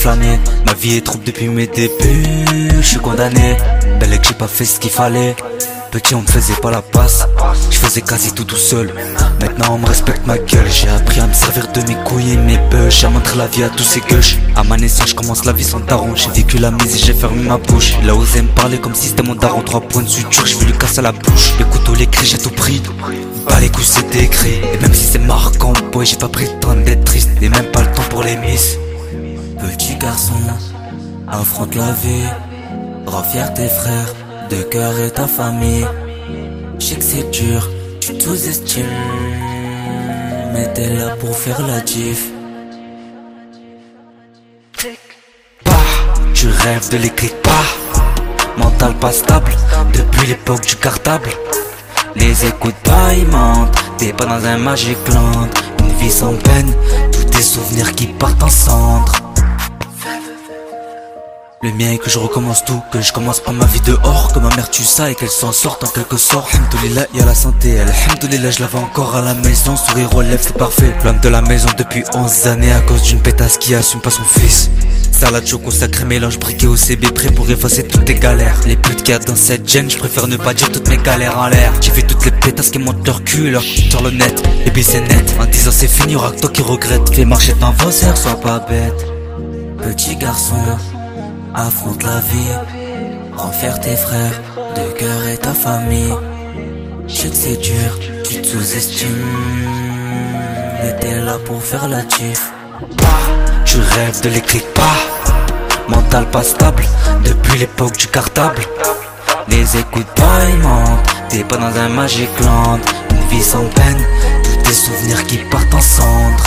enflammé. Ma vie est trouble depuis mes débuts, je suis condamné. Belle que j'ai pas fait ce qu'il fallait. Petit on me faisait pas la passe, je faisais quasi tout seul. Maintenant on me respecte ma gueule. J'ai appris à me servir de mes couilles et mes bœufs. J'ai montré la vie à tous ces gueuches. À ma naissance je commence la vie sans daron. J'ai vécu la mise et j'ai fermé ma bouche. Il a osé me parler comme si c'était mon daron. 3 points de suture, je vais lui casser la bouche. Les couteaux, les cris, j'ai tout pris. Bah les coups c'était écrit. Et même si c'est marquant, boy j'ai pas pris le temps d'être triste. Et même pas le temps pour les miss. Petit garçon, affronte la vie. Rends fier tes frères de cœur et ta famille. Je sais que c'est dur, tu te sous-estimes, mais t'es là pour faire la diff. Tu rêves de l'écrit pas. Mental pas stable, depuis l'époque du cartable. Les écoutes pas ils mentent. T'es pas dans un Magic Land. Une vie sans peine, tous tes souvenirs qui partent en cendres. Le mien est que je recommence tout, que je commence pas ma vie dehors, que ma mère tue ça et qu'elle s'en sorte en quelque sorte. Alhamdoulilah, y'a la santé, alhamdoulilah, je la vois encore à la maison, sourire aux lèvres, c'est parfait. L'homme de la maison depuis 11 années à cause d'une pétasse qui assume pas son fils. Salade choco sacré mélange briqué au CB prêt pour effacer toutes tes galères. Les putes qu'il y a dans cette gêne, je préfère ne pas dire toutes mes galères en l'air. J'ai vu toutes les pétasses qui montent leur cul, leur sur le net, et puis c'est net. En disant c'est fini, y'aura que toi qui regrette. Fais marcher dans vos airs, sois pas bête. Petit garçon, affronte la vie, rends fier tes frères de cœur et ta famille. Je sais que c'est dur, tu te sous-estimes, mais t'es là pour faire la diff. Tu rêves de l'écrit pas. Mental pas stable, depuis l'époque du cartable. Les écoutes pas ils mentent. T'es pas dans un Magic Land. Une vie sans peine, tous tes souvenirs qui partent en cendres.